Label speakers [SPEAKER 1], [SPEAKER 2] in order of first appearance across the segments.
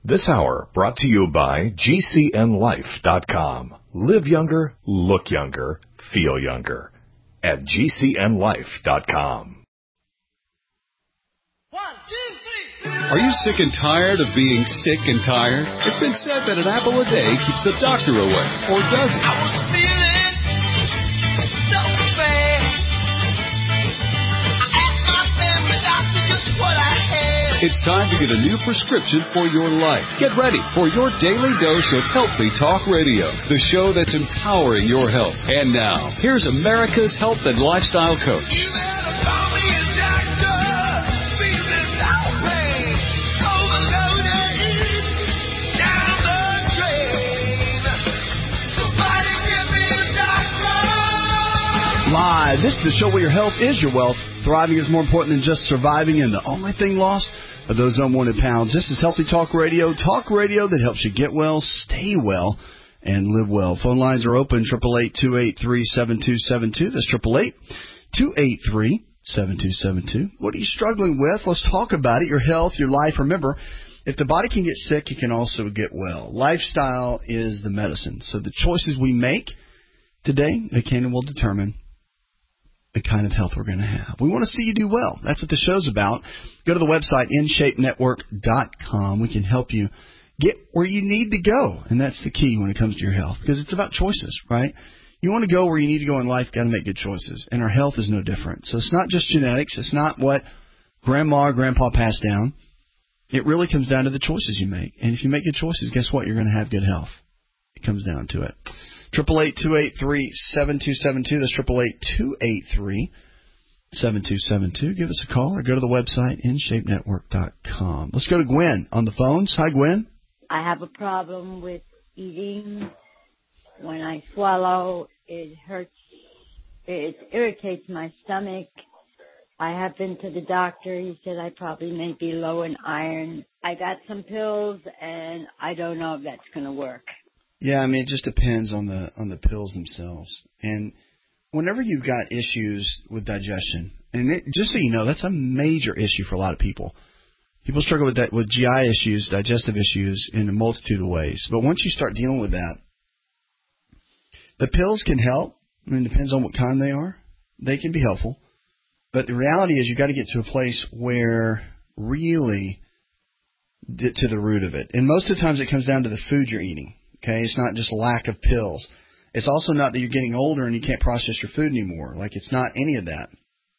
[SPEAKER 1] This hour brought to you by GCNLife.com. Live younger, look younger, feel younger at GCNLife.com.
[SPEAKER 2] 1, 2, 3.
[SPEAKER 3] Are you sick and tired of being sick and tired? It's been said that an apple a day keeps the doctor away, or does it?
[SPEAKER 2] I was feeling so bad. I asked my family doctor just what I had.
[SPEAKER 3] It's time to get a new prescription for your life. Get ready for your daily dose of Healthy Talk Radio, the show that's empowering your health. And now, here's America's health and lifestyle coach.
[SPEAKER 2] You better call me a doctor. Feeling so pain. Overloaded. Down the drain. Somebody give me a doctor.
[SPEAKER 4] Live. This is the show where your health is your wealth. Thriving is more important than just surviving, and the only thing lost are those unwanted pounds. This is Healthy Talk Radio that helps you get well, stay well, and live well. Phone lines are open, 888-283-7272. That's 888-283-7272. What are you struggling with? Let's talk about it, your health, your life. Remember, if the body can get sick, it can also get well. Lifestyle is the medicine. So the choices we make today, they can and will determine the kind of health we're going to have. We want to see you do well. That's what the show's about. Go to the website, InShapeNetwork.com. We can help you get where you need to go, and that's the key when it comes to your health, because it's about choices, right? You want to go where you need to go in life, got to make good choices, and our health is no different. So it's not just genetics. It's not what grandma or grandpa passed down. It really comes down to the choices you make, and if you make good choices, guess what? You're going to have good health. It comes down to it. 888-283-7272. That's 888-283-7272. Give us a call or go to the website, InShapeNetwork.com. Let's go to Gwen on the phones. Hi, Gwen.
[SPEAKER 5] I have a problem with eating. When I swallow, it hurts. It irritates my stomach. I have been to the doctor. He said I probably may be low in iron. I got some pills, and I don't know if that's going to work.
[SPEAKER 4] Yeah, I mean, it just depends on the pills themselves. And whenever you've got issues with digestion, and just so you know, that's a major issue for a lot of people. People struggle with that, with GI issues, digestive issues in a multitude of ways. But once you start dealing with that, the pills can help. I mean, it depends on what kind they are. They can be helpful. But the reality is you've got to get to a place where really get to the root of it. And most of the times it comes down to the food you're eating. Okay, it's not just lack of pills. It's also not that you're getting older and you can't process your food anymore. Like, it's not any of that.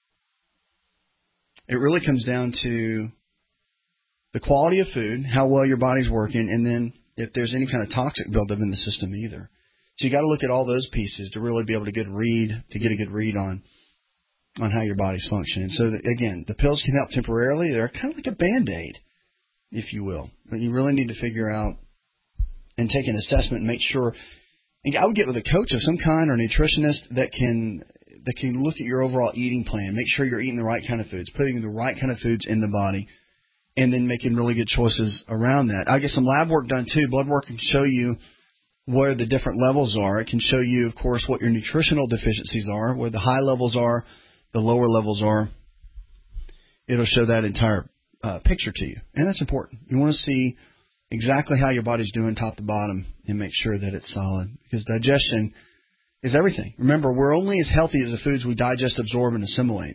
[SPEAKER 4] It really comes down to the quality of food, how well your body's working, and then if there's any kind of toxic buildup in the system either. So you got to look at all those pieces to really be able to get a good read on how your body's functioning. So again, the pills can help temporarily. They're kind of like a Band-Aid, if you will. But you really need to figure out and take an assessment and make sure. And I would get with a coach of some kind or a nutritionist that can look at your overall eating plan, make sure you're eating the right kind of foods, putting the right kind of foods in the body, and then making really good choices around that. I get some lab work done too. Blood work can show you where the different levels are. It can show you, of course, what your nutritional deficiencies are, where the high levels are, the lower levels are. It'll show that entire picture to you, and that's important. You want to see exactly how your body's doing top to bottom and make sure that it's solid, because digestion is everything. Remember, we're only as healthy as the foods we digest, absorb, and assimilate.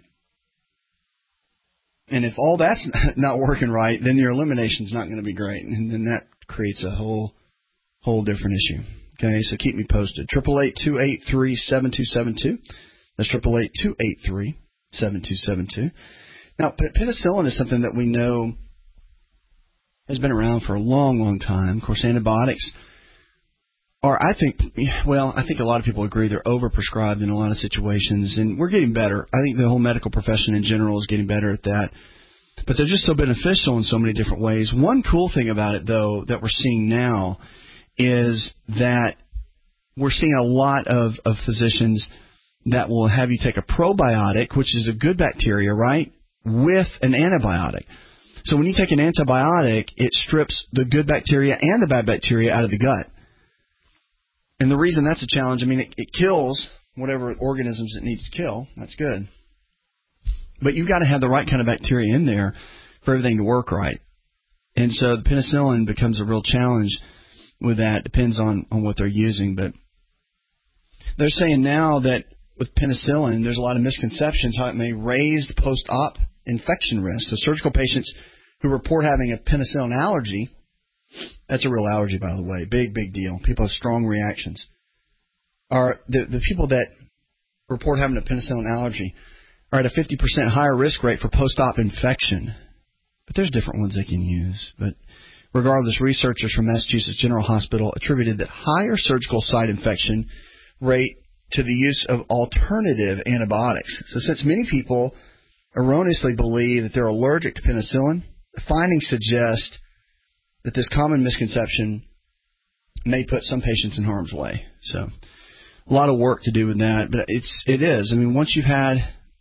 [SPEAKER 4] And if all that's not working right, then your elimination's not going to be great, and then that creates a whole different issue. Okay, so keep me posted. 888-283-7272. That's 888-283-7272. Now, penicillin is something that we know has been around for a long, long time. Of course, antibiotics are, I think a lot of people agree they're overprescribed in a lot of situations, and we're getting better. I think the whole medical profession in general is getting better at that. But they're just so beneficial in so many different ways. One cool thing about it, though, that we're seeing now is that we're seeing a lot of physicians that will have you take a probiotic, which is a good bacteria, right, with an antibiotic. So when you take an antibiotic, it strips the good bacteria and the bad bacteria out of the gut. And the reason that's a challenge, I mean, it kills whatever organisms it needs to kill. That's good. But you've got to have the right kind of bacteria in there for everything to work right. And so the penicillin becomes a real challenge with that. Depends on what they're using. But they're saying now that with penicillin, there's a lot of misconceptions how it may raise the post-op infection risk. So surgical patients who report having a penicillin allergy, that's a real allergy, by the way, big deal. People have strong reactions. Are the people that report having a penicillin allergy are at a 50% higher risk rate for post-op infection. But there's different ones they can use. But regardless, researchers from Massachusetts General Hospital attributed that higher surgical site infection rate to the use of alternative antibiotics. So since many people erroneously believe that they're allergic to penicillin, the findings suggest that this common misconception may put some patients in harm's way. So a lot of work to do with that, but it is. I mean, once you've had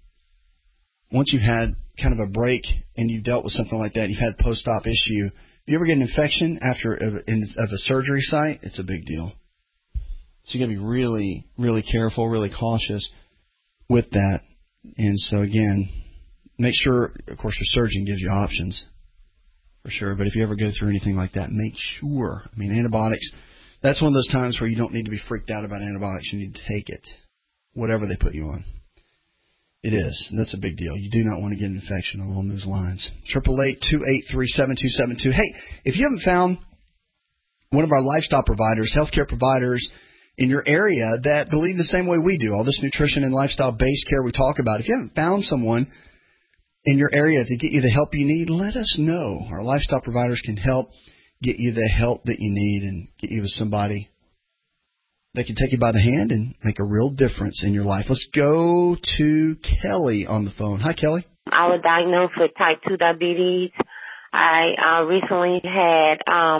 [SPEAKER 4] kind of a break and you've dealt with something like that, you've had post-op issue. If you ever get an infection after of a surgery site, it's a big deal. So you got to be really, really careful, really cautious with that. And so again, make sure, of course, your surgeon gives you options for sure. But if you ever go through anything like that, make sure. I mean, antibiotics. That's one of those times where you don't need to be freaked out about antibiotics. You need to take it, whatever they put you on. It is. That's a big deal. You do not want to get an infection along those lines. 888-283-7272. Hey, if you haven't found one of our lifestyle providers, healthcare providers in your area that believe the same way we do, all this nutrition and lifestyle-based care we talk about, if you haven't found someone in your area to get you the help you need, let us know. Our lifestyle providers can help get you the help that you need and get you with somebody that can take you by the hand and make a real difference in your life. Let's go to Kelly on the phone. Hi, Kelly.
[SPEAKER 6] I was diagnosed with type 2 diabetes. I recently had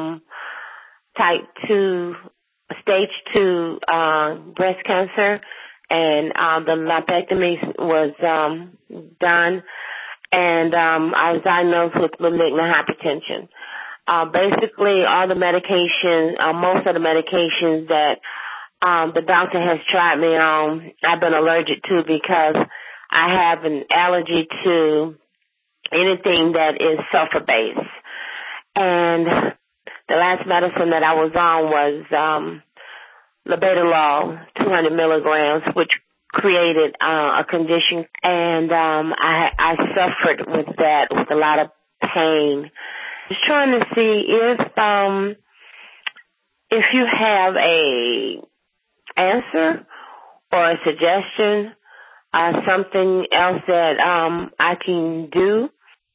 [SPEAKER 6] stage 2 breast cancer, and the lipectomy was done, and I was diagnosed with malignant hypertension. Basically, all the medications, most of the medications that the doctor has tried me on, I've been allergic to because I have an allergy to anything that is sulfur-based. And the last medicine that I was on was labetalol, 200 milligrams, which created a condition. And I suffered with that with a lot of pain. Just trying to see if you have a answer or a suggestion, something else that I can do.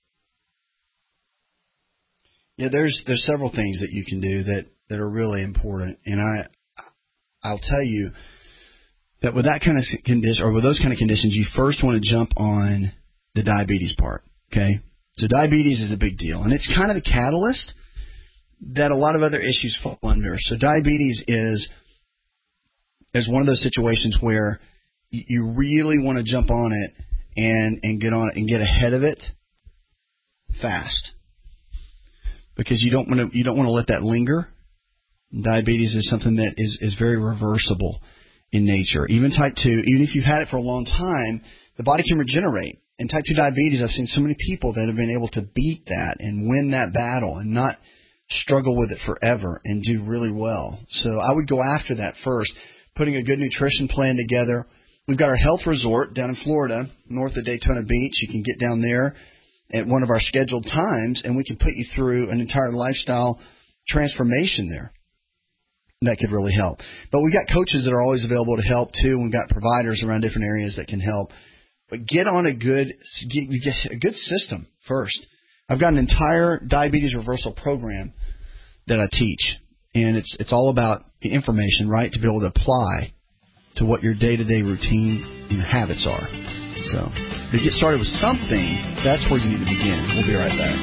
[SPEAKER 4] Yeah, there's several things that you can do that are really important, and I'll tell you that with that kind of condition or with those kind of conditions, you first want to jump on the diabetes part. Okay, so diabetes is a big deal, and it's kind of the catalyst that a lot of other issues fall under. So diabetes is one of those situations where you really want to jump on it and get on it and get ahead of it fast, because you don't want to let that linger. Diabetes is something that is very reversible in nature. Even type 2, even if you've had it for a long time, the body can regenerate. In type 2 diabetes, I've seen so many people that have been able to beat that and win that battle and not struggle with it forever and do really well. So I would go after that first, putting a good nutrition plan together. We've got our health resort down in Florida, north of Daytona Beach. You can get down there at one of our scheduled times, and we can put you through an entire lifestyle transformation there. That could really help. But we've got coaches that are always available to help, too. We've got providers around different areas that can help. But get on a good system first. I've got an entire diabetes reversal program that I teach, and it's all about the information, right, to be able to apply to what your day-to-day routine and your habits are. So if you get started with something, that's where you need to begin. We'll be right back.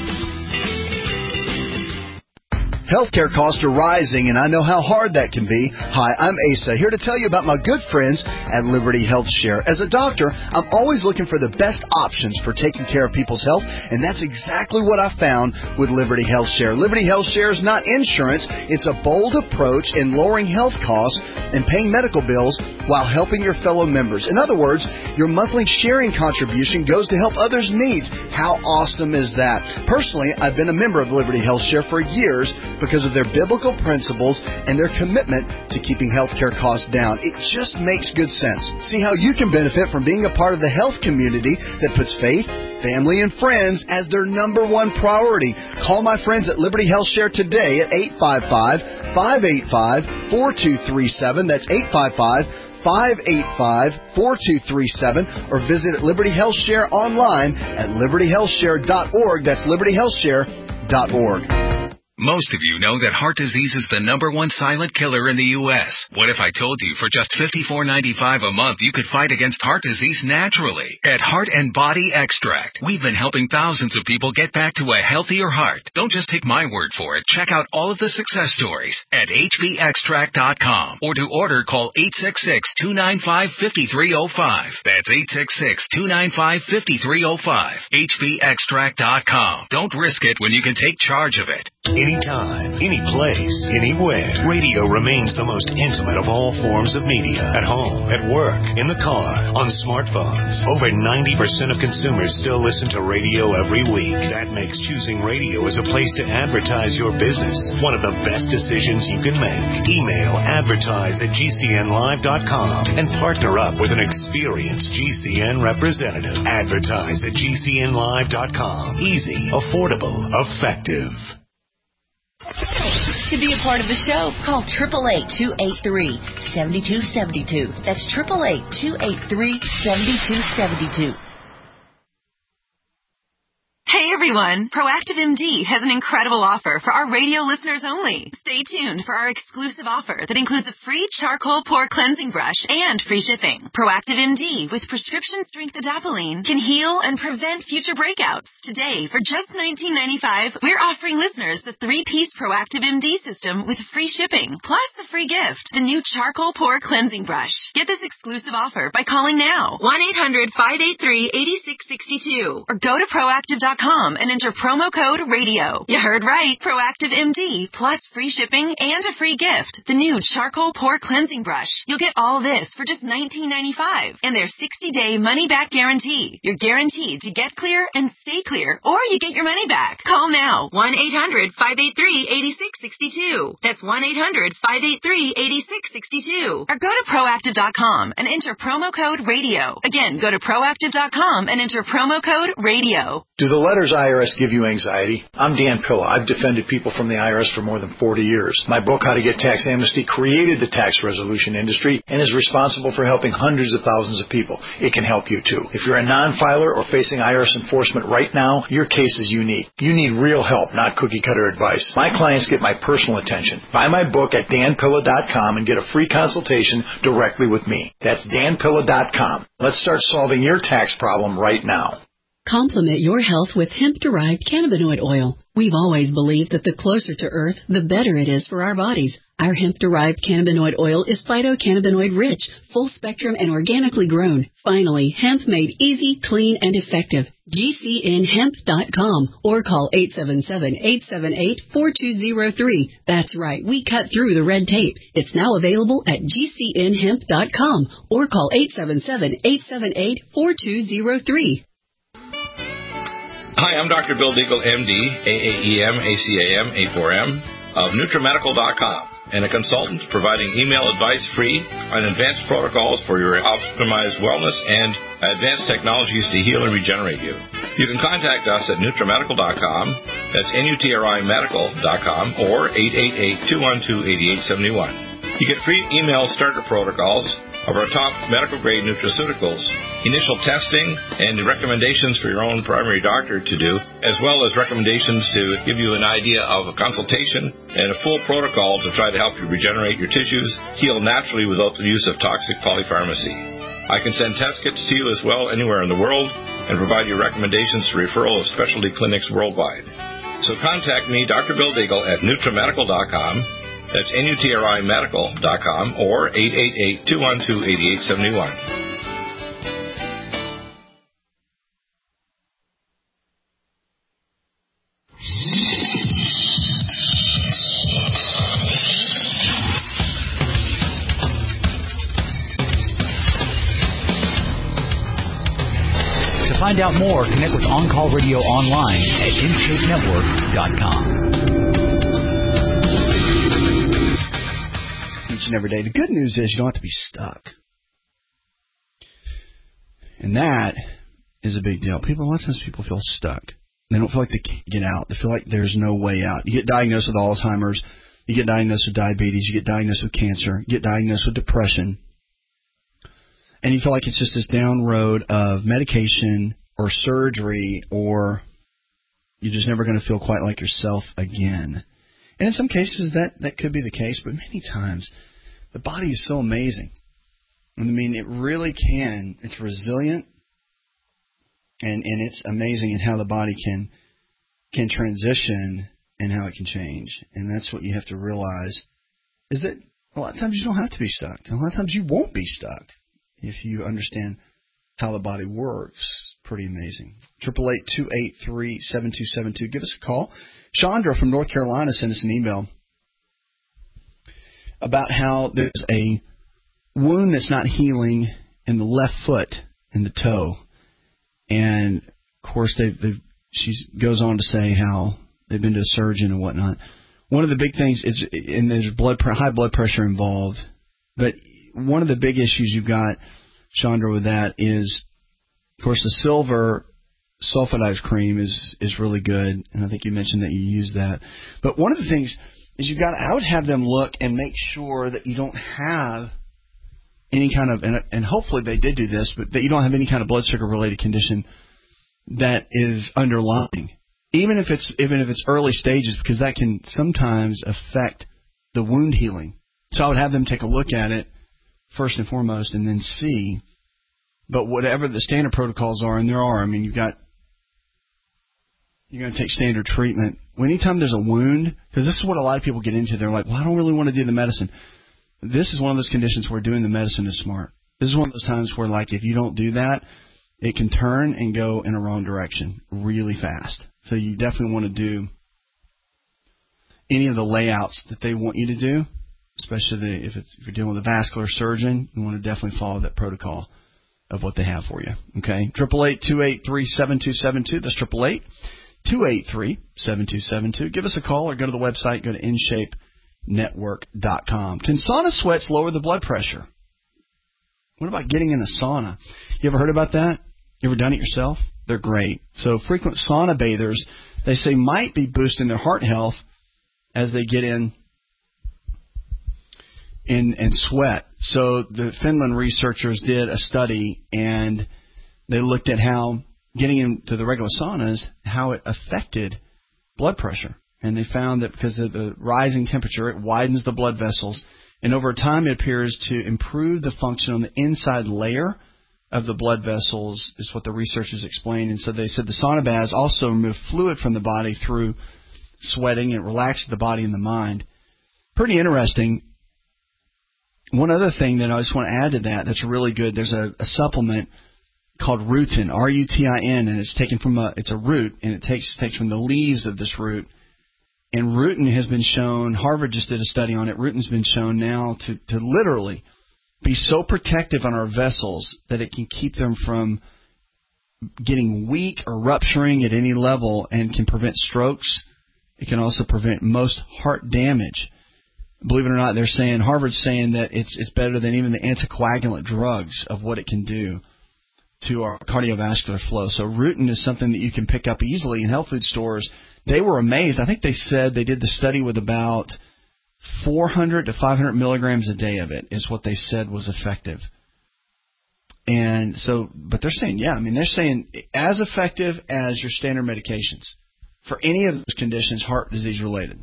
[SPEAKER 4] Healthcare costs are rising, and I know how hard that can be. Hi, I'm Asa, here to tell you about my good friends at Liberty Health Share. As a doctor, I'm always looking for the best options for taking care of people's health, and that's exactly what I found with Liberty Health Share. Liberty Health Share is not insurance. It's a bold approach in lowering health costs and paying medical bills while helping your fellow members. In other words, your monthly sharing contribution goes to help others' needs. How awesome is that? Personally, I've been a member of Liberty Health Share for years because of their biblical principles and their commitment to keeping healthcare costs down. It just makes good sense. See how you can benefit from being a part of the health community that puts faith, family, and friends as their number one priority. Call my friends at Liberty Health Share today at 855-585-4237. That's 855-585-4237, or visit Liberty Health Share online at libertyhealthshare.org. That's libertyhealthshare.org.
[SPEAKER 7] Most of you know that heart disease is the number one silent killer in the U.S. What if I told you for just $54.95 a month you could fight against heart disease naturally? At Heart and Body Extract, we've been helping thousands of people get back to a healthier heart. Don't just take my word for it. Check out all of the success stories at hbextract.com, or to order, call 866-295-5305. That's 866-295-5305. hbextract.com. Don't risk it when you can take charge of it.
[SPEAKER 8] Anytime, any place, anywhere. Radio remains the most intimate of all forms of media. At home, at work, in the car, on smartphones. Over 90% of consumers still listen to radio every week. That makes choosing radio as a place to advertise your business one of the best decisions you can make. Email advertise@gcnlive.com and partner up with an experienced GCN representative. Advertise@gcnlive.com. Easy, affordable, effective.
[SPEAKER 9] To be a part of the show, call 888-283-7272. That's 888-283-7272.
[SPEAKER 10] Hey everyone, Proactive MD has an incredible offer for our radio listeners only. Stay tuned for our exclusive offer that includes a free charcoal pore cleansing brush and free shipping. Proactive MD with prescription strength adapalene can heal and prevent future breakouts. Today, for just $19.95, we're offering listeners the 3-piece Proactive MD system with free shipping, plus a free gift, the new charcoal pore cleansing brush. Get this exclusive offer by calling now, 1-800-583-8662, or go to proactive.com and enter promo code RADIO. You heard right. Proactive MD plus free shipping and a free gift, the new charcoal pore cleansing brush. You'll get all this for just $19.95 and their 60-day money-back guarantee. You're guaranteed to get clear and stay clear, or you get your money back. Call now, 1-800-583-8662. That's 1-800-583-8662. Or go to proactive.com and enter promo code RADIO. Again, go to proactive.com and enter promo code RADIO.
[SPEAKER 11] Do the letters IRS give you anxiety? I'm Dan Pilla. I've defended people from the IRS for more than 40 years. My book, How to Get Tax Amnesty, created the tax resolution industry and is responsible for helping hundreds of thousands of people. It can help you too. If you're a non-filer or facing IRS enforcement right now, your case is unique. You need real help, not cookie-cutter advice. My clients get my personal attention. Buy my book at danpilla.com and get a free consultation directly with me. That's danpilla.com. Let's start solving your tax problem right now.
[SPEAKER 12] Complement your health with hemp-derived cannabinoid oil. We've always believed that the closer to Earth, the better it is for our bodies. Our hemp-derived cannabinoid oil is phytocannabinoid-rich, full-spectrum, and organically grown. Finally, hemp made easy, clean, and effective. GCNhemp.com or call 877-878-4203. That's right, we cut through the red tape. It's now available at GCNhemp.com or call 877-878-4203.
[SPEAKER 13] Hi, I'm Dr. Bill Deagle, MD, AAEM, ACAM, A4M, of NutriMedical.com, and a consultant providing email advice free on advanced protocols for your optimized wellness and advanced technologies to heal and regenerate you. You can contact us at NutriMedical.com, that's NutriMedical.com, or 888-212-8871. You get free email starter protocols of our top medical-grade nutraceuticals, initial testing, and recommendations for your own primary doctor to do, as well as recommendations to give you an idea of a consultation and a full protocol to try to help you regenerate your tissues, heal naturally without the use of toxic polypharmacy. I can send test kits to you as well anywhere in the world and provide you recommendations for referral of specialty clinics worldwide. So contact me, Dr. Bill Deagle, at NutriMedical.com. That's NutriMedical.com or 888-212-8871.
[SPEAKER 14] find out more, connect with On Call Radio online at InShapeNetwork.com.
[SPEAKER 4] Each and every day. The good news is you don't have to be stuck. And that is a big deal. A lot of times people feel stuck. They don't feel like they can't get out. They feel like there's no way out. You get diagnosed with Alzheimer's. You get diagnosed with diabetes. You get diagnosed with cancer. You get diagnosed with depression. And you feel like it's just this down road of medication or surgery, or you're just never going to feel quite like yourself again. And in some cases that could be the case, but many times the body is so amazing. I mean, it really can. It's resilient, and it's amazing in how the body can transition and how it can change. And that's what you have to realize, is that a lot of times you don't have to be stuck. A lot of times you won't be stuck if you understand how the body works. Pretty amazing. 888-283-7272. Give us a call. Chandra from North Carolina sent us an email about how there's a wound that's not healing in the left foot, in the toe. And, of course, she goes on to say how they've been to a surgeon and whatnot. One of the big things is, and there's high blood pressure involved, but one of the big issues you've got, Chandra, with that is, of course, the silver sulfidized cream is really good, and I think you mentioned that you use that. But one of the things is I would have them look and make sure that you don't have any kind of, and hopefully they did do this, but that you don't have any kind of blood sugar related condition that is underlying, even if it's early stages, because that can sometimes affect the wound healing. So I would have them take a look at it first and foremost, and then see. But whatever the standard protocols are, and there are, I mean, you're going to take standard treatment. Anytime there's a wound, because this is what a lot of people get into, they're like, well, I don't really want to do the medicine. This is one of those conditions where doing the medicine is smart. This is one of those times where, like, if you don't do that, it can turn and go in a wrong direction really fast. So you definitely want to do any of the layouts that they want you to do, especially if you're dealing with a vascular surgeon. You want to definitely follow that protocol of what they have for you. Okay, 888-283-7272. That's 888-283-7272. Give us a call or go to the website. Go to InShapeNetwork.com. Can sauna sweats lower the blood pressure? What about getting in a sauna? You ever heard about that? You ever done it yourself? They're great. So frequent sauna bathers, they say, might be boosting their heart health as they get in and sweat. So the Finland researchers did a study, and they looked at how getting into the regular saunas, how it affected blood pressure. And they found that because of the rising temperature, it widens the blood vessels, and over time it appears to improve the function on the inside layer of the blood vessels, is what the researchers explained. And so they said the sauna baths also remove fluid from the body through sweating, and relax the body and the mind. Pretty interesting. One other thing that I just want to add to that's really good, there's a supplement called Rutin, R-U-T-I-N, and it's taken from it's a root, and it takes from the leaves of this root. And Rutin has been shown, Harvard just did a study on it, Rutin's been shown now to literally be so protective on our vessels that it can keep them from getting weak or rupturing at any level, and can prevent strokes. It can also prevent most heart damage. Believe it or not, they're saying, Harvard's saying that it's better than even the anticoagulant drugs of what it can do to our cardiovascular flow. So Rutin is something that you can pick up easily in health food stores. They were amazed. I think they said they did the study with about 400 to 500 milligrams a day of it is what they said was effective. And so, but they're saying, they're saying as effective as your standard medications for any of those conditions, heart disease related.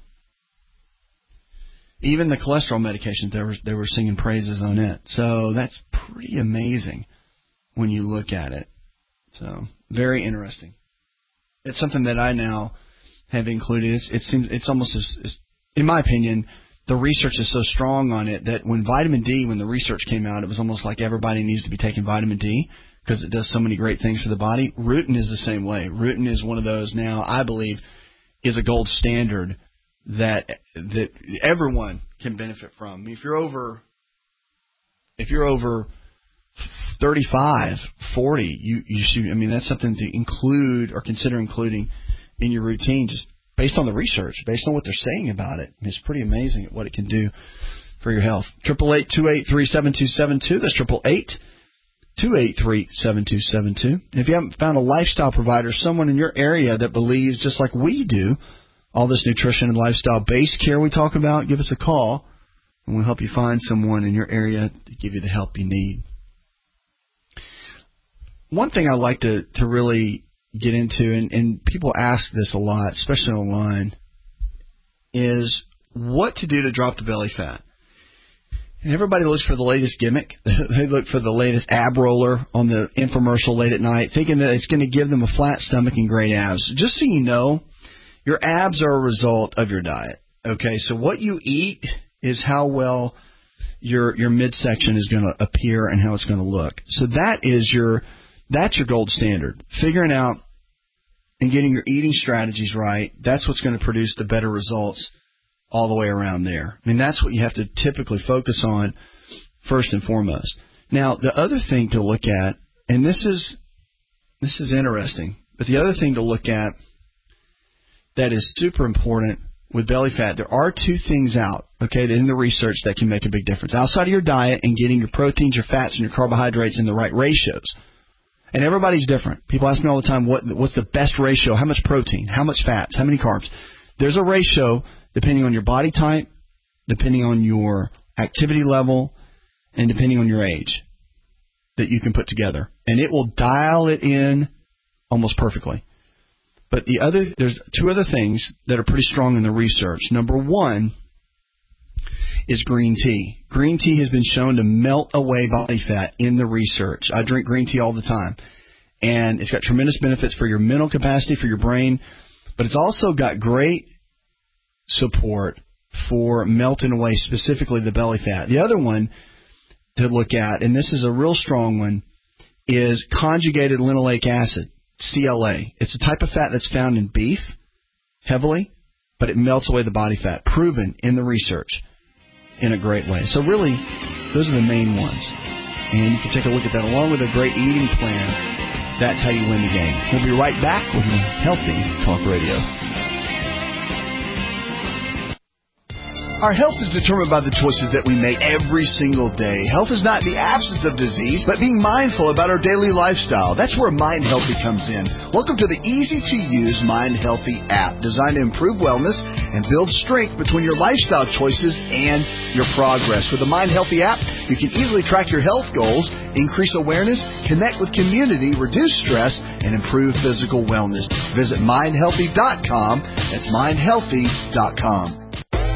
[SPEAKER 4] Even the cholesterol medications, they were singing praises on it. So that's pretty amazing when you look at it. So very interesting. It's something that I now have included. It's almost as, in my opinion, the research is so strong on it that when the research came out, it was almost like everybody needs to be taking vitamin D because it does so many great things for the body. Rutin is the same way. Rutin is one of those now, I believe, is a gold standard that everyone can benefit from. I mean, if you're over 35, 40, you should, I mean, that's something to include or consider including in your routine just based on the research, based on what they're saying about it. It's pretty amazing what it can do for your health. 888-283-7272. That's 888-283-7272. And if you haven't found a lifestyle provider, someone in your area that believes, just like we do, all this nutrition and lifestyle-based care we talk about, give us a call, and we'll help you find someone in your area to give you the help you need. One thing I like to really get into, and people ask this a lot, especially online, is what to do to drop the belly fat. And everybody looks for the latest gimmick. They look for the latest ab roller on the infomercial late at night, thinking that it's going to give them a flat stomach and great abs. Just so you know, your abs are a result of your diet. Okay, so what you eat is how well your midsection is going to appear and how it's going to look. So that's your gold standard. Figuring out and getting your eating strategies right, that's what's going to produce the better results all the way around there. I mean, that's what you have to typically focus on first and foremost. Now, the other thing to look at, and this is interesting, but the other thing to look at that is super important with belly fat, there are two things out, okay, in the research that can make a big difference. Outside of your diet and getting your proteins, your fats, and your carbohydrates in the right ratios. And everybody's different. People ask me all the time, what's the best ratio? How much protein? How much fats? How many carbs? There's a ratio depending on your body type, depending on your activity level, and depending on your age that you can put together. And it will dial it in almost perfectly. But there's two other things that are pretty strong in the research. Number one is green tea. Green tea has been shown to melt away body fat in the research. I drink green tea all the time. And it's got tremendous benefits for your mental capacity, for your brain, but it's also got great support for melting away specifically the belly fat. The other one to look at, and this is a real strong one, is conjugated linoleic acid, CLA. It's a type of fat that's found in beef heavily, but it melts away the body fat, proven in the research in a great way. So really, those are the main ones. And you can take a look at that along with a great eating plan. That's how you win the game. We'll be right back with Healthy Talk Radio. Our health is determined by the choices that we make every single day. Health is not the absence of disease, but being mindful about our daily lifestyle. That's where Mind Healthy comes in. Welcome to the easy-to-use Mind Healthy app, designed to improve wellness and build strength between your lifestyle choices and your progress. With the Mind Healthy app, you can easily track your health goals, increase awareness, connect with community, reduce stress, and improve physical wellness. Visit mindhealthy.com. That's mindhealthy.com.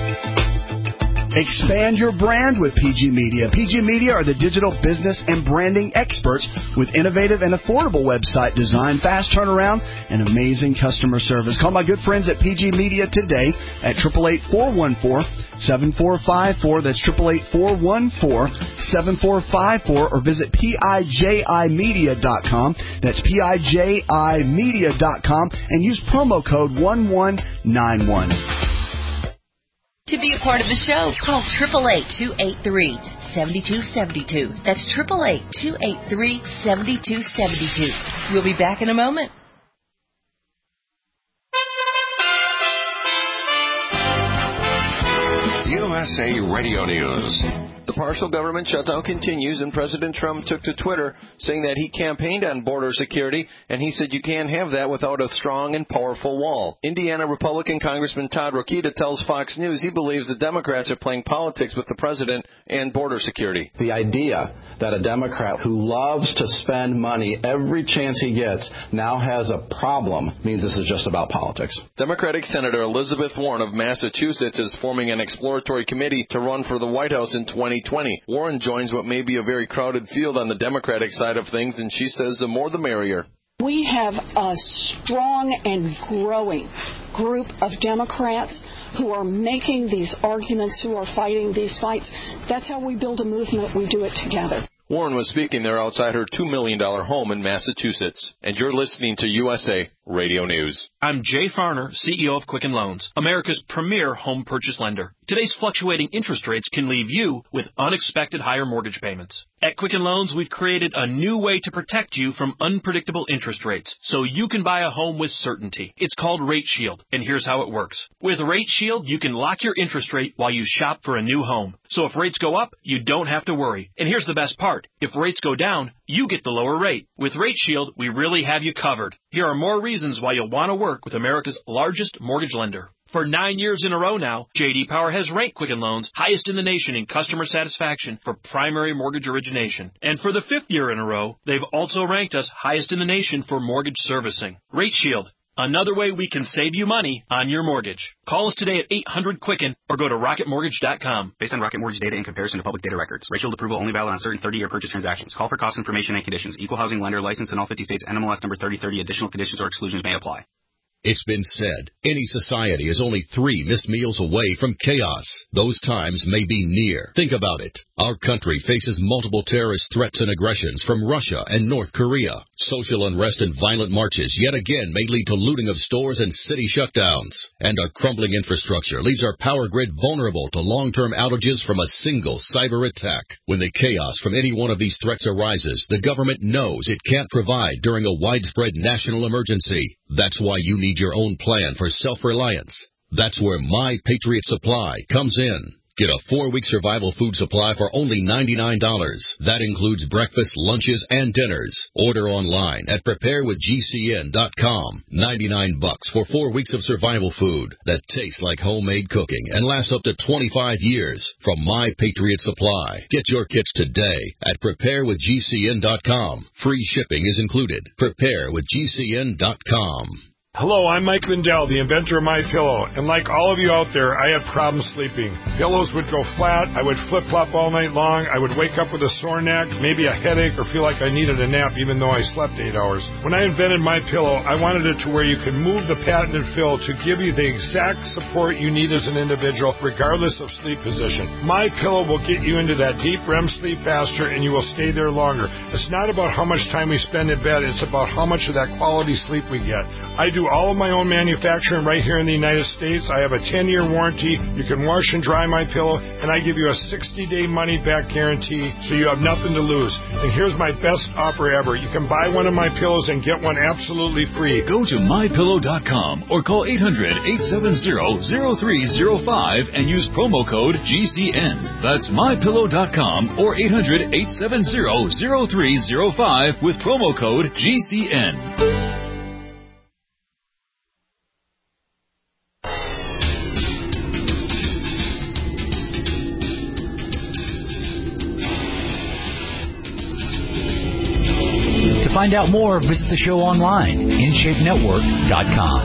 [SPEAKER 4] Expand your brand with PG Media. PG Media are the digital business and branding experts with innovative and affordable website design, fast turnaround, and amazing customer service. Call my good friends at PG Media today at 888-414-7454. That's 888-414-7454, or visit PIJImedia.com. That's PIJImedia.com, and use promo code 1191.
[SPEAKER 9] To be a part of the show, call 888-283-7272. That's 888-283-7272. We'll be back in a moment.
[SPEAKER 15] USA Radio News.
[SPEAKER 16] The partial government shutdown continues, and President Trump took to Twitter saying that he campaigned on border security, and he said you can't have that without a strong and powerful wall. Indiana Republican Congressman Todd Rokita tells Fox News he believes the Democrats are playing politics with the president and border security.
[SPEAKER 17] The idea that a Democrat who loves to spend money every chance he gets now has a problem means this is just about politics.
[SPEAKER 16] Democratic Senator Elizabeth Warren of Massachusetts is forming an exploratory committee to run for the White House in 2020. Warren joins what may be a very crowded field on the Democratic side of things, and she says the more the merrier.
[SPEAKER 18] We have a strong and growing group of Democrats who are making these arguments, who are fighting these fights. That's how we build a movement. We do it together.
[SPEAKER 16] Warren was speaking there outside her $2 million home in Massachusetts. And you're listening to USA
[SPEAKER 19] Radio News.
[SPEAKER 20] I'm Jay Farner, CEO of Quicken Loans, America's premier home purchase lender. Today's fluctuating interest rates can leave you with unexpected higher mortgage payments. At Quicken Loans, we've created a new way to protect you from unpredictable interest rates so you can buy a home with certainty. It's called Rate Shield, and here's how it works. With Rate Shield, you can lock your interest rate while you shop for a new home. So if rates go up, you don't have to worry. And here's the best part. If rates go down, you get the lower rate. With Rate Shield, we really have you covered. Here are more reasons why you'll want to work with America's largest mortgage lender. For 9 years in a row now, J.D. Power has ranked Quicken Loans highest in the nation in customer satisfaction for primary mortgage origination. And for the 5th year in a row, they've also ranked us highest in the nation for mortgage servicing. Rate Shield, another way we can save you money on your mortgage. Call us today at 800-QUICKEN or go to rocketmortgage.com.
[SPEAKER 21] Based on Rocket Mortgage data in comparison to public data records. Rate Shield approval only valid on certain 30-year purchase transactions. Call for cost information and conditions. Equal housing lender licensed in all 50 states. NMLS number 3030. Additional conditions or exclusions may apply.
[SPEAKER 22] It's been said, any society is only 3 missed meals away from chaos. Those times may be near. Think about it. Our country faces multiple terrorist threats and aggressions from Russia and North Korea. Social unrest and violent marches yet again may lead to looting of stores and city shutdowns. And our crumbling infrastructure leaves our power grid vulnerable to long-term outages from a single cyber attack. When the chaos from any one of these threats arises, the government knows it can't provide during a widespread national emergency. That's why you need your own plan for self-reliance. That's where My Patriot Supply comes in. Get a 4-week survival food supply for only $99. That includes breakfast, lunches, and dinners. Order online at preparewithgcn.com. $99 for 4 weeks of survival food that tastes like homemade cooking and lasts up to 25 years from My Patriot Supply. Get your kits today at preparewithgcn.com. Free shipping is included. Preparewithgcn.com.
[SPEAKER 23] Hello, I'm Mike Lindell, the inventor of MyPillow, and like all of you out there, I had problems sleeping. Pillows would go flat, I would flip-flop all night long, I would wake up with a sore neck, maybe a headache, or feel like I needed a nap even though I slept 8 hours. When I invented MyPillow, I wanted it to where you can move the patented fill to give you the exact support you need as an individual, regardless of sleep position. MyPillow will get you into that deep REM sleep faster, and you will stay there longer. It's not about how much time we spend in bed, it's about how much of that quality sleep we get. I do all of my own manufacturing right here in the United States. I have a 10-year warranty. You can wash and dry my pillow, and I give you a 60-day money-back guarantee, so you have nothing to lose. And here's my best offer ever. You can buy one of my pillows and get one absolutely free.
[SPEAKER 3] Go to MyPillow.com or call 800-870-0305 and use promo code GCN. That's MyPillow.com or 800-870-0305 with promo code GCN.
[SPEAKER 14] To find out more, visit the show online, InShapeNetwork.com.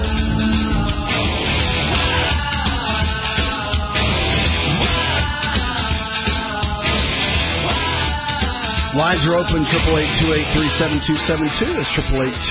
[SPEAKER 4] Lines are open, 888-283-7272. That's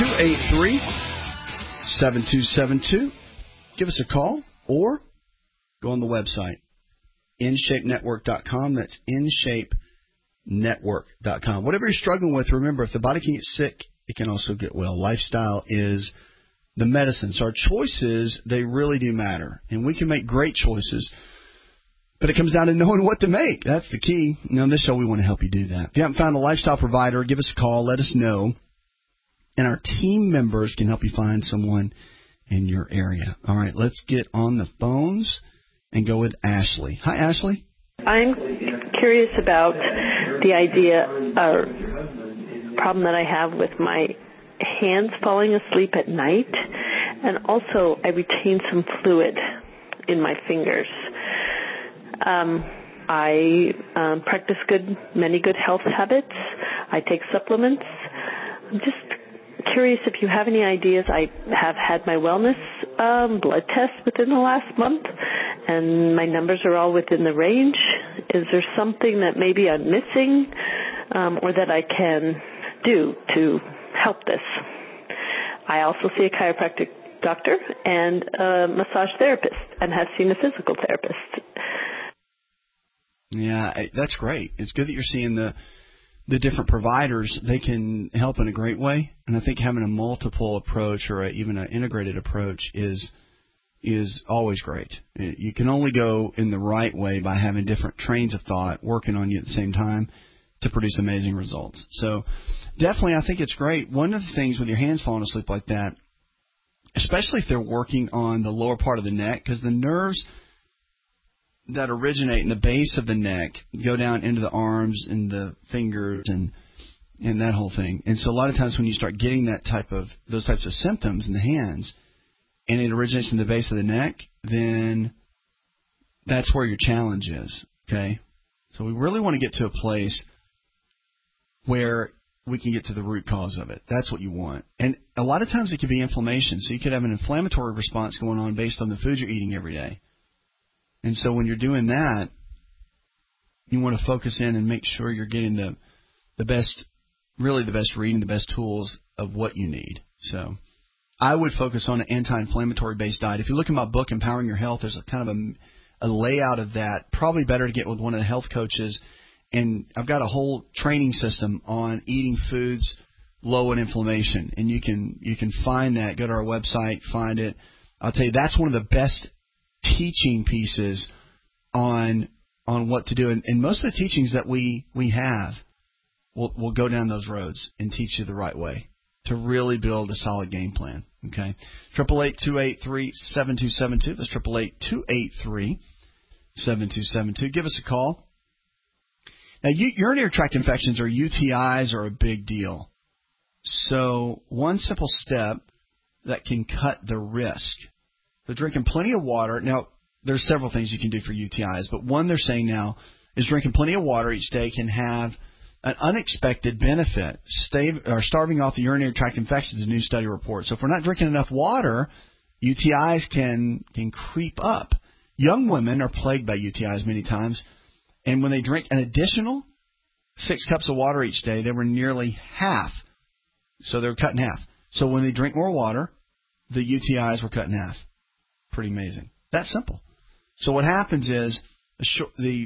[SPEAKER 4] 888-283-7272. Give us a call or go on the website, InShapeNetwork.com. That's InShapeNetwork.com. Whatever you're struggling with, remember, if the body can get sick, it can also get well. Lifestyle is the medicine. So our choices, they really do matter. And we can make great choices. But it comes down to knowing what to make. That's the key. On this show, we want to help you do that. If you haven't found a lifestyle provider, give us a call. Let us know. And our team members can help you find someone in your area. All right, let's get on the phones and go with Ashley. Hi, Ashley.
[SPEAKER 24] I'm curious about the idea or problem that I have with my hands falling asleep at night. And also, I retain some fluid in my fingers. I practice many good health habits. I take supplements. I'm just curious if you have any ideas. I have had my wellness blood test within the last month, and my numbers are all within the range. Is there something that maybe I'm missing or that I can do to help this? I also see a chiropractic doctor and a massage therapist and have seen a physical therapist.
[SPEAKER 4] Yeah, that's great. It's good that you're seeing the the different providers, they can help in a great way. And I think having a multiple approach or even an integrated approach is always great. You can only go in the right way by having different trains of thought working on you at the same time to produce amazing results. So definitely I think it's great. One of the things with your hands falling asleep like that, especially if they're working on the lower part of the neck, because the nerves that originate in the base of the neck go down into the arms and the fingers and that whole thing. And so a lot of times when you start getting those types of symptoms in the hands, and it originates in the base of the neck, then that's where your challenge is, okay? So we really want to get to a place where we can get to the root cause of it. That's what you want. And a lot of times it could be inflammation. So you could have an inflammatory response going on based on the food you're eating every day. And so when you're doing that, you want to focus in and make sure you're getting the best reading, the best tools of what you need. So I would focus on an anti-inflammatory based diet. If you look at my book, Empowering Your Health, there's a kind of a layout of that. Probably better to get with one of the health coaches. And I've got a whole training system on eating foods low in inflammation. And you can find that. Go to our website, find it. I'll tell you, that's one of the best teaching pieces on what to do. And most of the teachings that we have will go down those roads and teach you the right way to really build a solid game plan. Okay, 888-283-7272. That's 888-283-7272. Give us a call. Now, urinary tract infections or UTIs are a big deal. So one simple step that can cut the risk. So drinking plenty of water. Now, there's several things you can do for UTIs, but one they're saying now is drinking plenty of water each day can have an unexpected benefit. Starving off the urinary tract infections, a new study report. So if we're not drinking enough water, UTIs can creep up. Young women are plagued by UTIs many times, and when they drink an additional 6 cups of water each day, they were nearly half. So they were cut in half. So when they drink more water, the UTIs were cut in half. Pretty amazing. That's simple. So what happens is the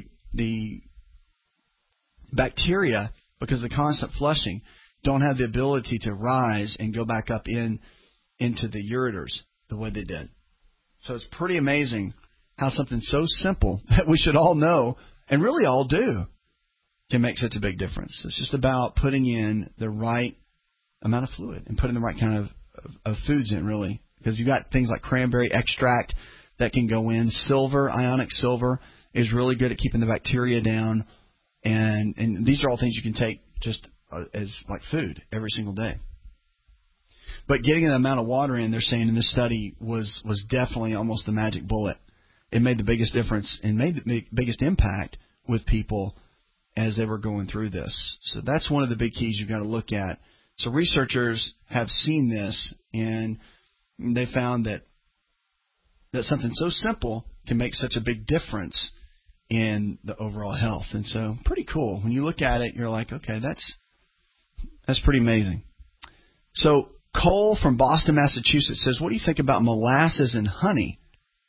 [SPEAKER 4] bacteria, because of the constant flushing, don't have the ability to rise and go back up into the ureters the way they did. So it's pretty amazing how something so simple that we should all know and really all do can make such a big difference. It's just about putting in the right amount of fluid and putting the right kind of foods in, really, because you've got things like cranberry extract that can go in. Silver, ionic silver, is really good at keeping the bacteria down. And these are all things you can take just as like food every single day. But getting the amount of water in, they're saying in this study, was definitely almost the magic bullet. It made the biggest difference and made the biggest impact with people as they were going through this. So that's one of the big keys you've got to look at. So researchers have seen this, and they found that something so simple can make such a big difference in the overall health. And so pretty cool. When you look at it, you're like, okay, that's pretty amazing. So Cole from Boston, Massachusetts says, what do you think about molasses and honey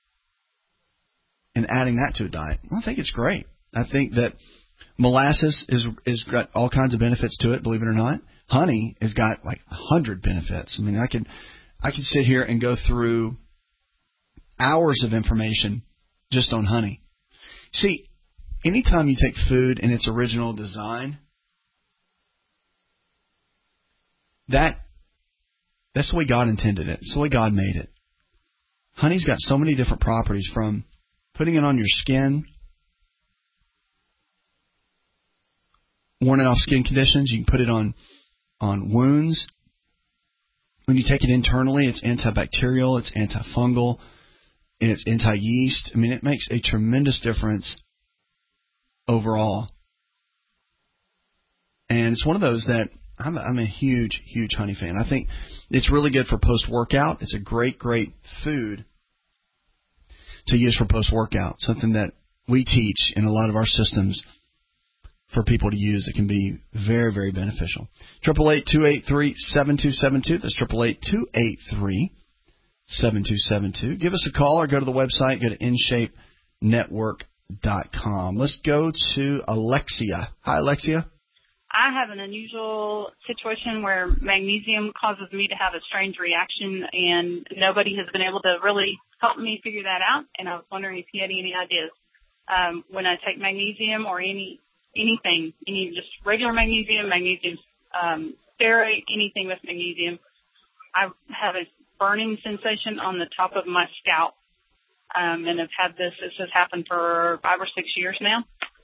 [SPEAKER 4] and adding that to a diet? Well, I think it's great. I think that molasses is got all kinds of benefits to it, believe it or not. Honey has got like 100 benefits. I mean, I could sit here and go through hours of information just on honey. See, anytime you take food in its original design, that's the way God intended it. It's the way God made it. Honey's got so many different properties, from putting it on your skin, warning off skin conditions. You can put it on wounds. When you take it internally, it's antibacterial, it's antifungal, and it's anti-yeast. I mean, it makes a tremendous difference overall. And it's one of those that I'm a huge, huge honey fan. I think it's really good for post-workout. It's a great, great food to use for post-workout, something that we teach in a lot of our systems for people to use. It can be very, very beneficial. 888-283-7272. That's 888-283-7272. Give us a call or go to the website. Go to InShapeNetwork.com. Let's go to Alexia. Hi, Alexia.
[SPEAKER 1] I have an unusual situation where magnesium causes me to have a strange reaction, and nobody has been able to really help me figure that out. And I was wondering if you had any ideas. When I take magnesium or anything, just regular magnesium, stearate, anything with magnesium, I have a burning sensation on the top of my scalp. And I've had this has happened for 5 or 6 years now.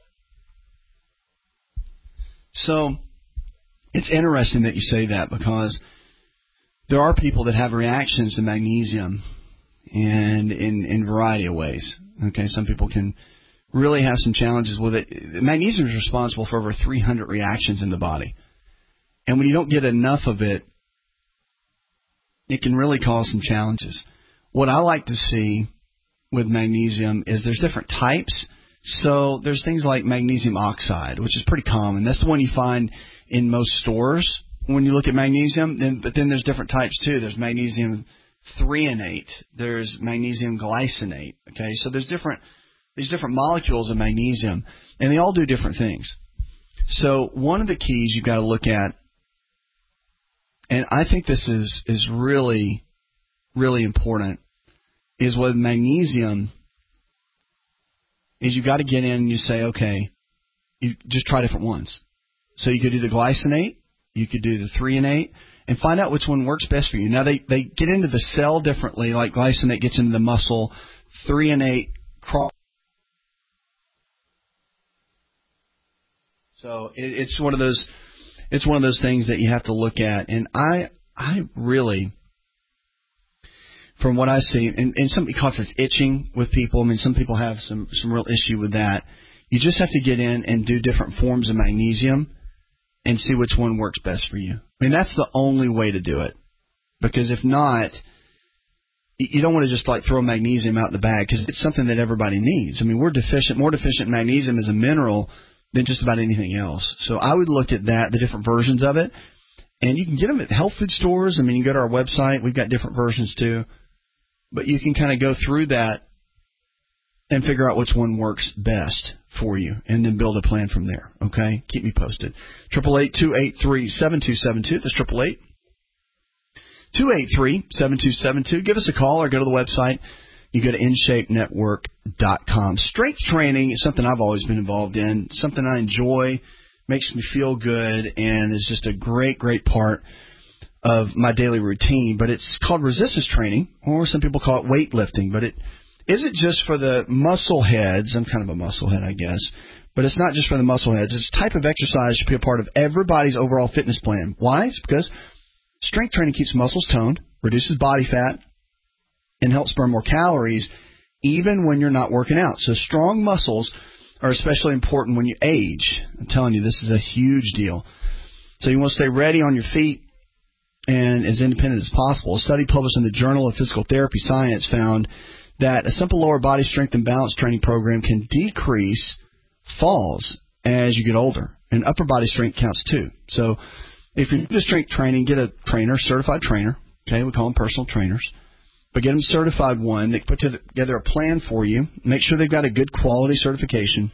[SPEAKER 4] So it's interesting that you say that, because there are people that have reactions to magnesium, and in a variety of ways. Okay, some people can really have some challenges with it. Magnesium is responsible for over 300 reactions in the body. And when you don't get enough of it, it can really cause some challenges. What I like to see with magnesium is there's different types. So there's things like magnesium oxide, which is pretty common. That's the one you find in most stores when you look at magnesium. But then there's different types too. There's magnesium threonate. There's magnesium glycinate. Okay, so there's these different molecules of magnesium, and they all do different things. So one of the keys you've got to look at, and I think this is really, really important, is with magnesium, is you've got to get in and you say, okay, you just try different ones. So you could do the glycinate, you could do the threonate, and find out which one works best for you. Now, they get into the cell differently, like glycinate gets into the muscle, threonate cross. So it's one of those things that you have to look at. And I really, from what I see, and because it's itching with people, I mean, some people have some real issue with that. You just have to get in and do different forms of magnesium and see which one works best for you. I mean, that's the only way to do it. Because if not, you don't want to just like throw magnesium out in the bag, because it's something that everybody needs. I mean, more deficient in magnesium as a mineral than just about anything else. So I would look at that, the different versions of it. And you can get them at health food stores. I mean, you can go to our website. We've got different versions too. But you can kind of go through that and figure out which one works best for you, and then build a plan from there. Okay? Keep me posted. 888-283-7272. That's 888-283-7272. Give us a call or go to the website. You go to InShapeNetwork.com. Strength training is something I've always been involved in, something I enjoy, makes me feel good, and is just a great, great part of my daily routine. But it's called resistance training, or some people call it weightlifting. But it isn't just for the muscle heads. I'm kind of a muscle head, I guess. But it's not just for the muscle heads. It's a type of exercise should be a part of everybody's overall fitness plan. Why? It's because strength training keeps muscles toned, reduces body fat, and helps burn more calories even when you're not working out. So strong muscles are especially important when you age. I'm telling you, this is a huge deal. So you want to stay ready on your feet and as independent as possible. A study published in the Journal of Physical Therapy Science found that a simple lower body strength and balance training program can decrease falls as you get older. And upper body strength counts too. So if you're into strength training, get a trainer, certified trainer. Okay, we call them personal trainers. But get them certified one. They put together a plan for you. Make sure they've got a good quality certification.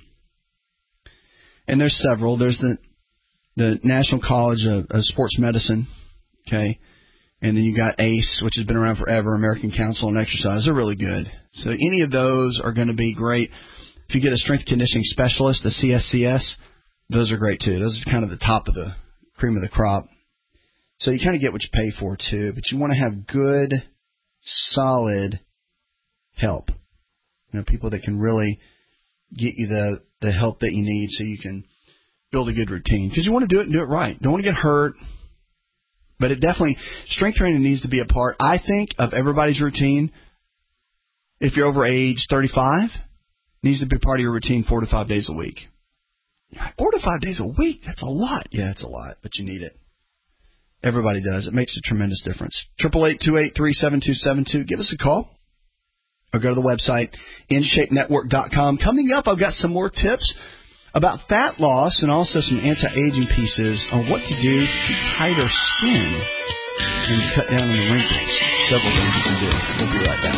[SPEAKER 4] And there's several. There's the National College of Sports Medicine. Okay. And then you got ACE, which has been around forever, American Council on Exercise. They're really good. So any of those are going to be great. If you get a strength conditioning specialist, the CSCS, those are great too. Those are kind of the top of the cream of the crop. So you kind of get what you pay for too. But you want to have good, solid help. You know, people that can really get you the help that you need so you can build a good routine. Because you want to do it and do it right. Don't want to get hurt. But it definitely, strength training needs to be a part, I think, of everybody's routine. If you're over age 35, it needs to be part of your routine 4 to 5 days a week. 4 to 5 days a week? That's a lot. Yeah, it's a lot, but you need it. Everybody does. It makes a tremendous difference. 888-283-7272. Give us a call or go to the website, InShapeNetwork.com. Coming up, I've got some more tips about fat loss and also some anti-aging pieces on what to do to keep tighter skin and cut down on the wrinkles. Several things you can do. We'll be right back.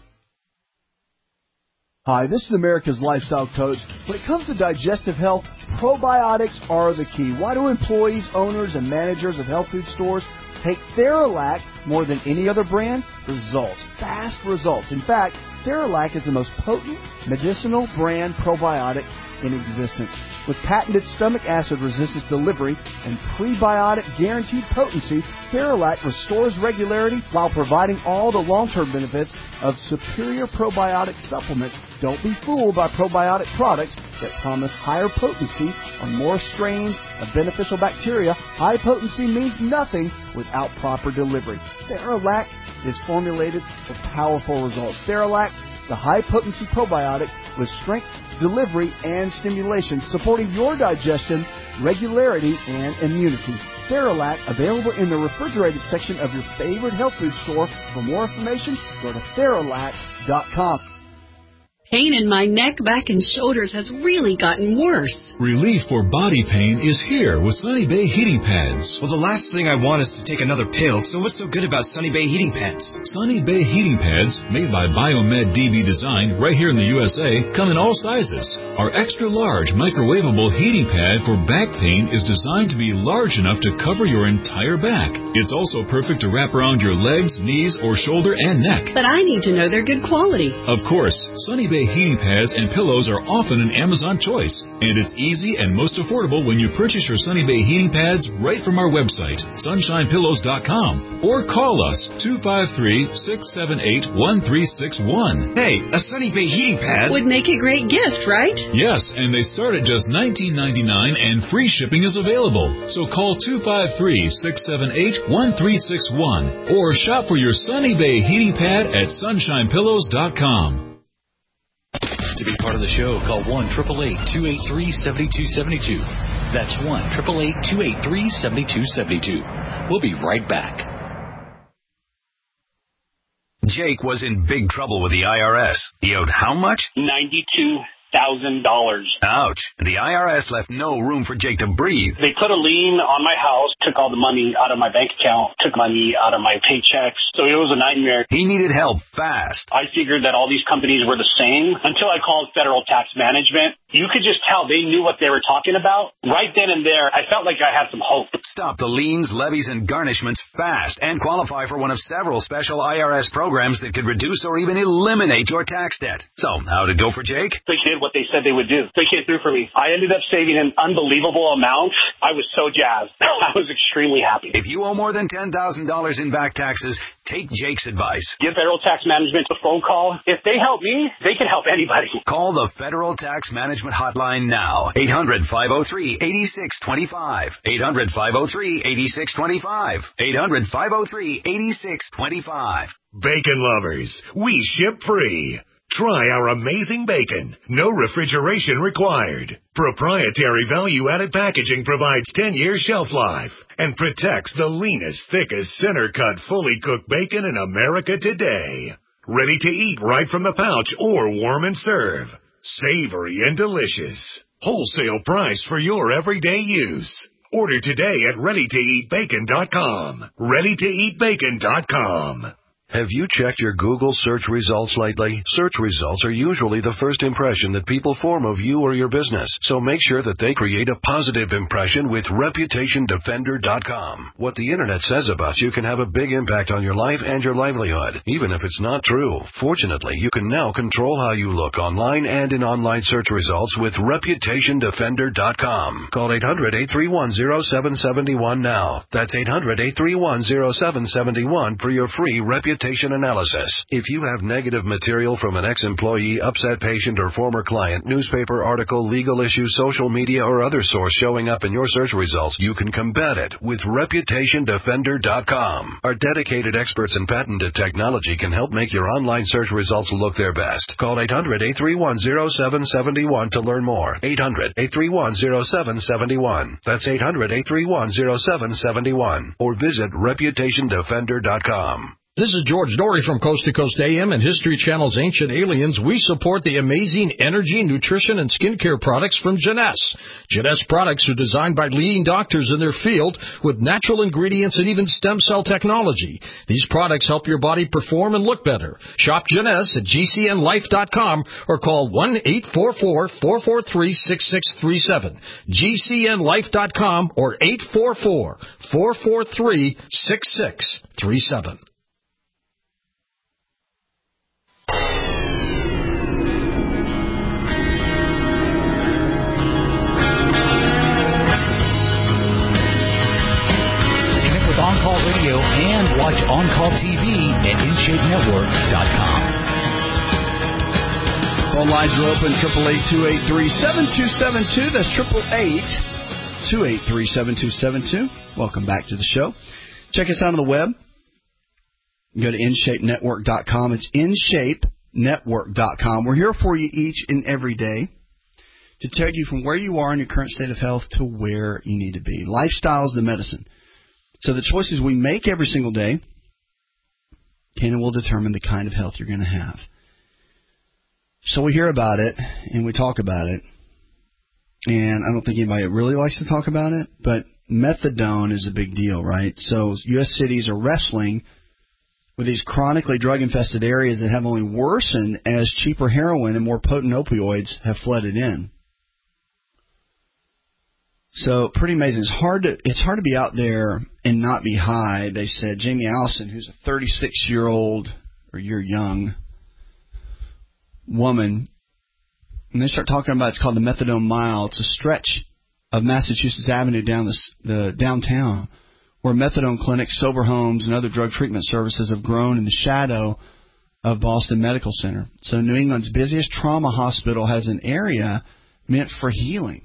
[SPEAKER 4] Hi, this is America's Lifestyle Coach. When it comes to digestive health, Probiotics are the key. Why do employees, owners, and managers of health food stores take Theralac more than any other brand? Results. Fast results. In fact, Theralac is the most potent medicinal brand probiotic in existence. With patented stomach acid resistance delivery and prebiotic guaranteed potency, Theralac restores regularity while providing all the long-term benefits of superior probiotic supplements. Don't be fooled by probiotic products that promise higher potency on more strains of beneficial bacteria. High potency means nothing without proper delivery. Theralac is formulated for powerful results. Theralac, the high-potency probiotic with strength, delivery, and stimulation, supporting your digestion, regularity, and immunity. Theralac, available in the refrigerated section of your favorite health food store. For more information, go to Theralac.com.
[SPEAKER 12] Pain in my neck, back, and shoulders has really gotten worse.
[SPEAKER 2] Relief for body pain is here with Sunny Bay Heating Pads.
[SPEAKER 5] Well, the last thing I want is to take another pill, so what's so good about Sunny Bay Heating Pads?
[SPEAKER 2] Sunny Bay Heating Pads, made by Biomed DB Design right here in the USA, come in all sizes. Our extra-large microwavable heating pad for back pain is designed to be large enough to cover your entire back. It's also perfect to wrap around your legs, knees, or shoulder and neck.
[SPEAKER 12] But I need to know they're good quality.
[SPEAKER 2] Of course, Sunny Bay heating pads and pillows are often an Amazon choice, and it's easy and most affordable when you purchase your Sunny Bay heating pads right from our website, sunshinepillows.com, or call us 253-678-1361.
[SPEAKER 5] Hey, a Sunny Bay heating pad
[SPEAKER 12] would make a great gift, right?
[SPEAKER 2] Yes, and they start at just $19.99 and free shipping is available. So call 253-678-1361 or shop for your Sunny Bay heating pad at sunshinepillows.com.
[SPEAKER 14] To be part of the show, call 1-888-283-7272. That's 1-888-283-7272. We'll be right back.
[SPEAKER 6] Jake was in big trouble with the IRS. He owed how much?
[SPEAKER 19] $92,000.
[SPEAKER 6] Ouch. The IRS left no room for Jake to breathe.
[SPEAKER 19] They put a lien on my house, took all the money out of my bank account, took money out of my paychecks. So it was a nightmare.
[SPEAKER 6] He needed help fast.
[SPEAKER 19] I figured that all these companies were the same until I called Federal Tax Management. You could just tell they knew what they were talking about. Right then and there, I felt like I had some hope.
[SPEAKER 6] Stop the liens, levies, and garnishments fast and qualify for one of several special IRS programs that could reduce or even eliminate your tax debt. So, how'd it go for Jake?
[SPEAKER 19] They did what they said they would do. They came through for me. I ended up saving an unbelievable amount. I was so jazzed. I was extremely happy.
[SPEAKER 6] If you owe more than $10,000 in back taxes, take Jake's advice.
[SPEAKER 19] Give Federal Tax Management a phone call. If they help me, they can help anybody.
[SPEAKER 6] Call the Federal Tax Management hotline now. 800-503-8625. 800-503-8625. 800-503-8625.
[SPEAKER 8] Bacon lovers, we ship free. Try our amazing bacon. No refrigeration required. Proprietary value-added packaging provides 10-year shelf life and protects the leanest, thickest, center-cut, fully cooked bacon in America today. Ready to eat right from the pouch or warm and serve. Savory and delicious. Wholesale price for your everyday use. Order today at ReadyToEatBacon.com. ReadyToEatBacon.com.
[SPEAKER 25] Have you checked your Google search results lately? Search results are usually the first impression that people form of you or your business, so make sure that they create a positive impression with ReputationDefender.com. What the Internet says about you can have a big impact on your life and your livelihood, even if it's not true. Fortunately, you can now control how you look online and in online search results with ReputationDefender.com. Call 800-831-0771 now. That's 800-831-0771 for your free reputation analysis. If you have negative material from an ex-employee, upset patient, or former client, newspaper article, legal issue, social media, or other source showing up in your search results, you can combat it with ReputationDefender.com. Our dedicated experts in patented technology can help make your online search results look their best. Call 800-831-0771 to learn more. 800-831-0771. That's 800-831-0771. Or visit ReputationDefender.com.
[SPEAKER 7] This is George Dory from Coast to Coast AM and History Channel's Ancient Aliens. We support the amazing energy, nutrition, and skincare products from Jeunesse. Jeunesse products are designed by leading doctors in their field with natural ingredients and even stem cell technology. These products help your body perform and look better. Shop Jeunesse at GCNlife.com or call 1-844-443-6637. GCNlife.com or 844-443-6637.
[SPEAKER 14] On-Call Radio and watch On-Call TV at InShapeNetwork.com.
[SPEAKER 4] Phone lines are open, 888-283-7272. That's 888-283-7272. Welcome back to the show. Check us out on the web. Go to InShapeNetwork.com. It's InShapeNetwork.com. We're here for you each and every day to take you from where you are in your current state of health to where you need to be. Lifestyle is the medicine. So the choices we make every single day can and will determine the kind of health you're going to have. So we hear about it and we talk about it. And I don't think anybody really likes to talk about it, but methadone is a big deal, right? So U.S. cities are wrestling with these chronically drug-infested areas that have only worsened as cheaper heroin and more potent opioids have flooded in. So pretty amazing. It's hard to be out there and not be high. They said Jamie Allison, who's a 36-year-old or you're young woman, and they start talking about it's called the Methadone Mile. It's a stretch of Massachusetts Avenue down the downtown where methadone clinics, sober homes, and other drug treatment services have grown in the shadow of Boston Medical Center. So New England's busiest trauma hospital has an area meant for healing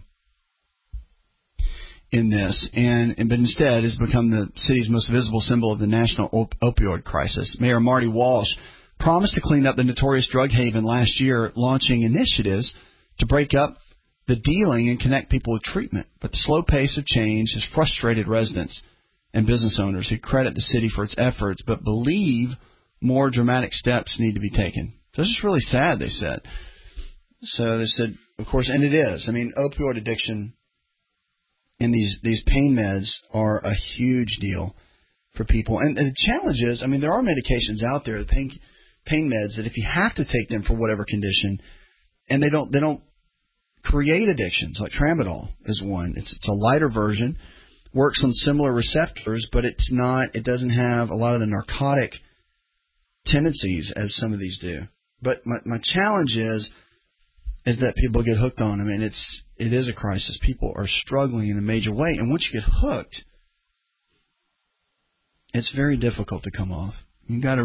[SPEAKER 4] in this, but instead has become the city's most visible symbol of the national opioid crisis. Mayor Marty Walsh promised to clean up the notorious drug haven last year, launching initiatives to break up the dealing and connect people with treatment. But the slow pace of change has frustrated residents and business owners who credit the city for its efforts, but believe more dramatic steps need to be taken. So this is really sad, they said. So they said, of course, and it is. I mean, opioid addiction and these pain meds are a huge deal for people. And the challenge is, I mean, there are medications out there, the pain meds, that if you have to take them for whatever condition, and they don't create addictions, like Tramadol is one. It's a lighter version, works on similar receptors, but it doesn't have a lot of the narcotic tendencies as some of these do. But my challenge is that people get hooked on them, and it is a crisis. People are struggling in a major way, and once you get hooked, it's very difficult to come off. You've got to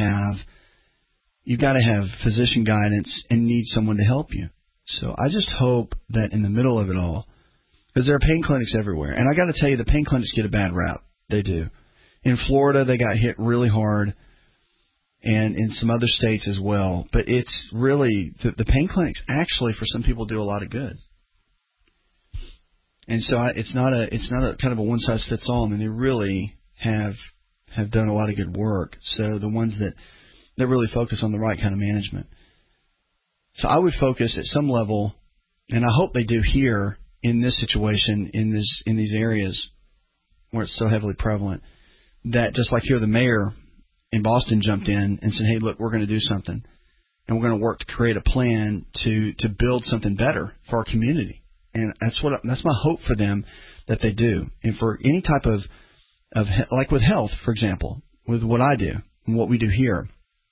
[SPEAKER 4] have physician guidance and need someone to help you. So I just hope that in the middle of it all, because there are pain clinics everywhere, and I got to tell you, the pain clinics get a bad rap. They do. In Florida, they got hit really hard, and in some other states as well. But it's really the pain clinics actually, for some people, do a lot of good. And so it's not a kind of a one size fits all. I mean, they really have done a lot of good work. So the ones that really focus on the right kind of management. So I would focus at some level, and I hope they do here in this situation, in these areas where it's so heavily prevalent, that just like here, the mayor in Boston jumped in and said, hey, look, we're going to do something, and we're going to work to create a plan to build something better for our community. And that's my hope for them, that they do. And for any type of like with health, for example, with what I do and what we do here,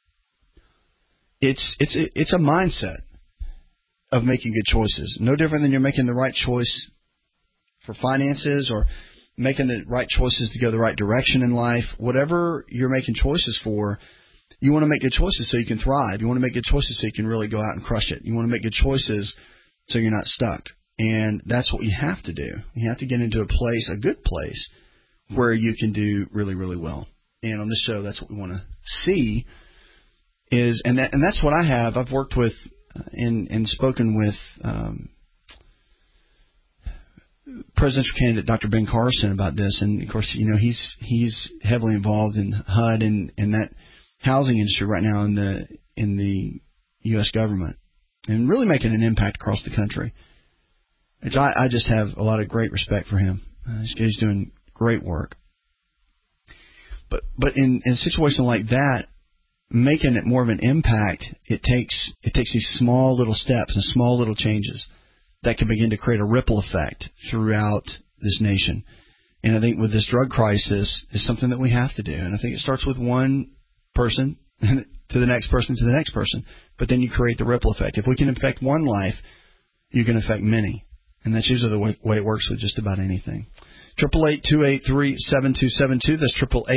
[SPEAKER 4] it's a mindset of making good choices. No different than you're making the right choice for finances or making the right choices to go the right direction in life. Whatever you're making choices for, you want to make good choices so you can thrive. You want to make good choices so you can really go out and crush it. You want to make good choices so you're not stuck. And that's what you have to do. You have to get into a good place, where you can do really, really well. And on this show, that's what we want to see. And that's what I have. I've worked with and spoken with presidential candidate Dr. Ben Carson about this, and of course, he's heavily involved in HUD and that housing industry right now in the U.S. government, and really making an impact across the country. I just have a lot of great respect for him. He's doing great work. But in a situation like that, making it more of an impact, it takes these small little steps and small little changes that can begin to create a ripple effect throughout this nation. And I think with this drug crisis, is something that we have to do. And I think it starts with one person to the next person to the next person. But then you create the ripple effect. If we can affect one life, you can affect many. And that's usually the way it works with just about anything. 888-283-7272. That's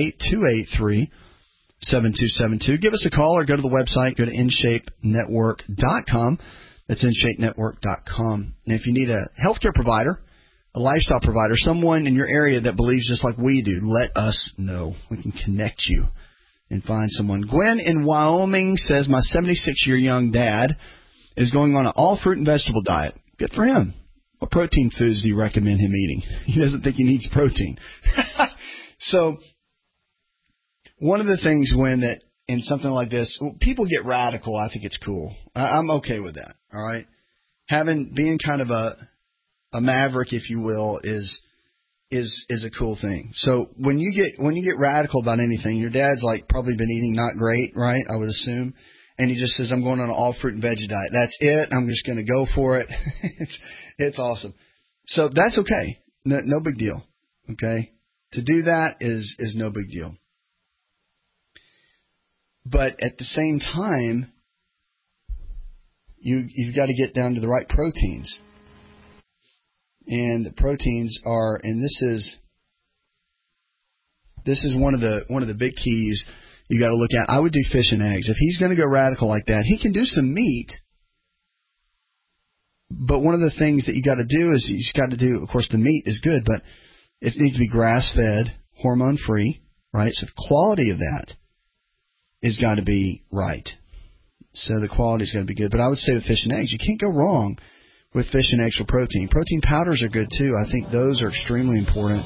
[SPEAKER 4] 888-283-7272. Give us a call or go to the website. Go to InShapeNetwork.com. That's InShapeNetwork.com. And if you need a healthcare provider, a lifestyle provider, someone in your area that believes just like we do, let us know. We can connect you and find someone. Gwen in Wyoming says, my 76-year young dad is going on an all-fruit and vegetable diet. Good for him. What protein foods do you recommend him eating? He doesn't think he needs protein. So one of the things that in something like this, people get radical, I think it's cool. I'm okay with that. All right, being kind of a maverick, if you will, is a cool thing. So when you get radical about anything, your dad's like probably been eating not great, right? I would assume, and he just says, "I'm going on an all fruit and veggie diet. That's it. I'm just going to go for it." It's awesome. So that's okay. No big deal. Okay, to do that is no big deal. But at the same time, you've got to get down to the right proteins. And the proteins are, and this is one of the big keys you got to look at. I would do fish and eggs. If he's going to go radical like that, he can do some meat. But one of the things that you got to do is you just got to do, of course, the meat is good, but it needs to be grass-fed, hormone-free, right? So the quality of that is got to be right. So the quality's got to be good. But I would say with fish and eggs, you can't go wrong with fish and eggs for protein. Protein powders are good too. I think those are extremely important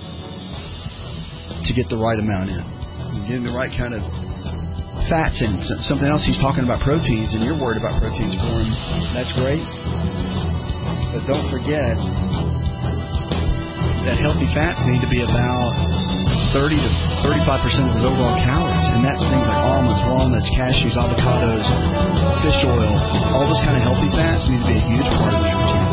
[SPEAKER 4] to get the right amount in. Getting the right kind of fats in. Something else, he's talking about proteins, and you're worried about proteins for him. That's great. But don't forget that healthy fats need to be about 30 to 35% of his overall calories. And that's things like almonds, walnuts, cashews, avocados, fish oil. All those kind of healthy fats need to be a huge part of his routine.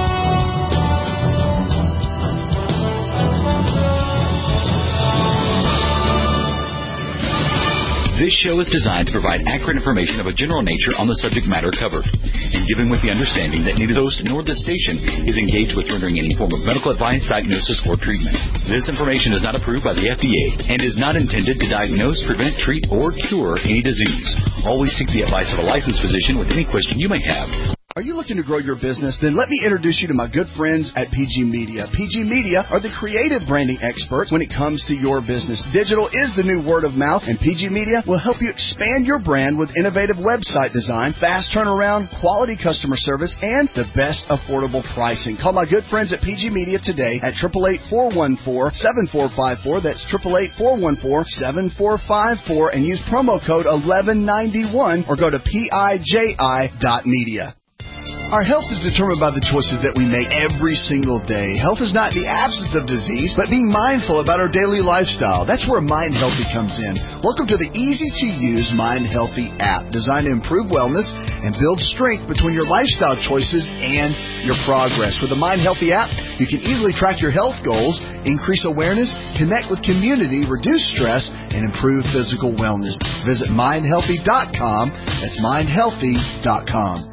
[SPEAKER 14] This show is designed to provide accurate information of a general nature on the subject matter covered, and given with the understanding that neither host nor this station is engaged with rendering any form of medical advice, diagnosis, or treatment. This information is not approved by the FDA and is not intended to diagnose, prevent, treat, or cure any disease. Always seek the advice of a licensed physician with any question you may have.
[SPEAKER 4] Are you looking to grow your business? Then let me introduce you to my good friends at PG Media. PG Media are the creative branding experts when it comes to your business. Digital is the new word of mouth, and PG Media will help you expand your brand with innovative website design, fast turnaround, quality customer service, and the best affordable pricing. Call my good friends at PG Media today at 888-414-7454. That's 888-414-7454, and use promo code 1191 or go to PIJI.media. Our health is determined by the choices that we make every single day. Health is not the absence of disease, but being mindful about our daily lifestyle. That's where Mind Healthy comes in. Welcome to the easy-to-use Mind Healthy app, designed to improve wellness and build strength between your lifestyle choices and your progress. With the Mind Healthy app, you can easily track your health goals, increase awareness, connect with community, reduce stress, and improve physical wellness. Visit MindHealthy.com. That's MindHealthy.com.